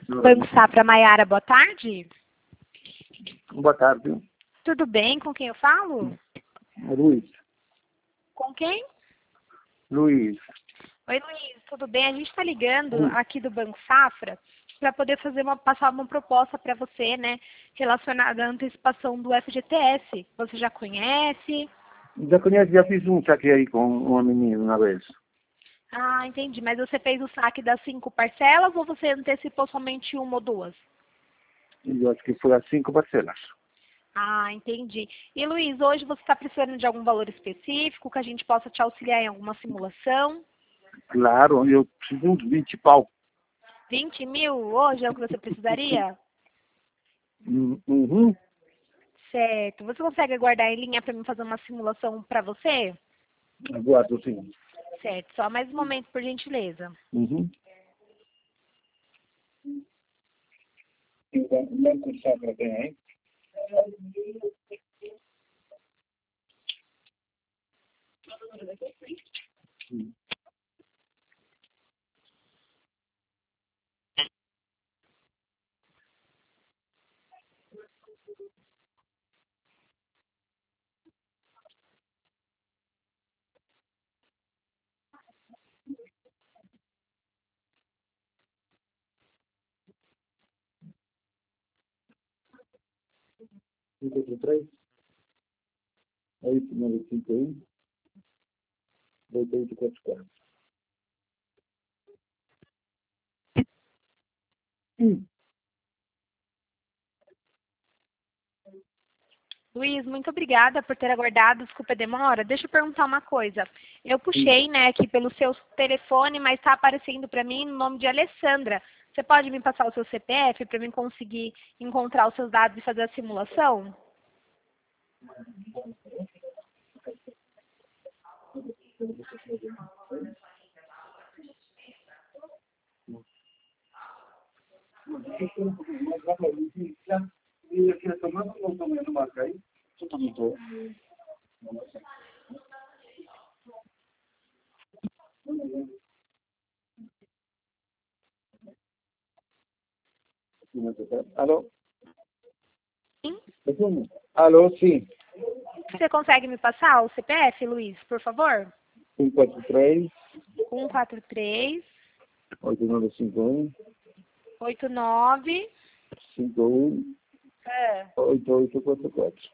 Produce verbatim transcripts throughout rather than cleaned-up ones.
Banco Safra, Maiara, boa tarde. Boa tarde. Tudo bem? Com quem eu falo? Luiz. Com quem? Luiz. Oi, Luiz, tudo bem? A gente está ligando Hum. aqui do Banco Safra para poder fazer uma, passar uma proposta para você, né, relacionada à antecipação do F G T S. Você já conhece? Já conhece, já fiz um saque aí com uma menina uma vez. Ah, entendi. Mas você fez o saque das cinco parcelas ou você antecipou somente uma ou duas? E eu acho que foi as cinco parcelas. Ah, entendi. E Luiz, hoje você está precisando de algum valor específico que a gente possa te auxiliar em alguma simulação? Claro, eu preciso de uns vinte pau. vinte mil hoje é o que você precisaria? Hum, Uhum. Certo. Você consegue aguardar em linha para mim fazer uma simulação para você? Aguardo, sim. Certo. Só mais um momento, por gentileza. Uhum. O Banco Safra tem aí? Hum. cinco três, oito nove cinco um, oito oito quatro quatro. Hum. Luiz, muito obrigada por ter aguardado. Desculpa a demora. Deixa eu perguntar uma coisa. Eu puxei, né, aqui pelo seu telefone, mas está aparecendo para mim no nome de Alessandra. Você pode me passar o seu C P F para mim conseguir encontrar os seus dados e fazer a simulação? Alô? Sim? Alô, sim. Você consegue me passar o C P F, Luiz, por favor? um quatro três, um quatro três, oito nove cinco um, oito nove. cinco um, É. oito oito quatro quatro.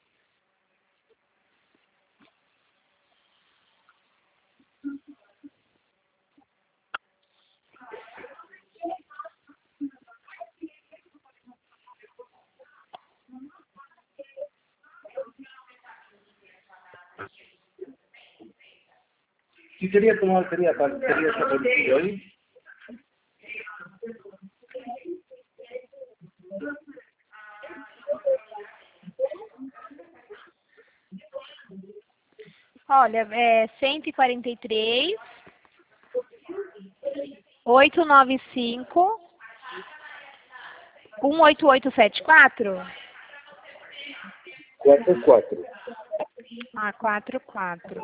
Si quería tomar, quería, quería saber si hoy. Olha, é cento e quarenta e três, oitocentos e noventa e cinco, um oito oito sete quatro? quatro quatro. Ah, quatro quatro.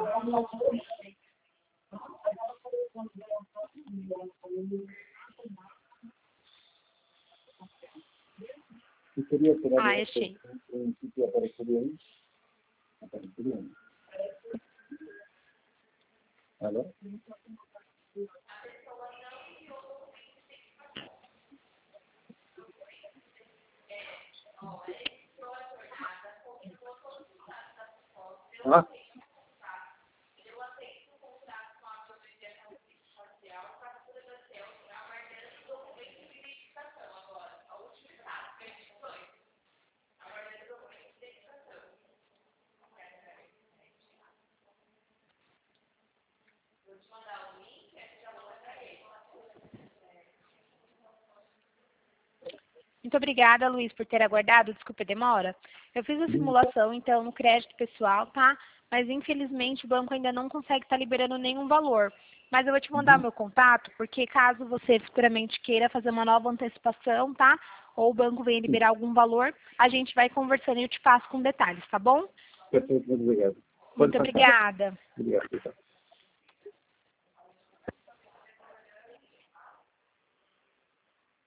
Si quería tomar, Ah, achei. en sitio aparecería ahí. Aparecería ahí. ¿Aló? Ah. Muito obrigada, Luiz, por ter aguardado. Desculpa a demora. Eu fiz a simulação, então, no crédito pessoal, tá? Mas, infelizmente, o banco ainda não consegue estar liberando nenhum valor. Mas eu vou te mandar o meu contato, porque caso você futuramente queira fazer uma nova antecipação, tá? Ou o banco venha liberar algum valor, a gente vai conversando e eu te passo com detalhes, tá bom? Perfeito, muito obrigado. Muito obrigada. Obrigado, pessoal.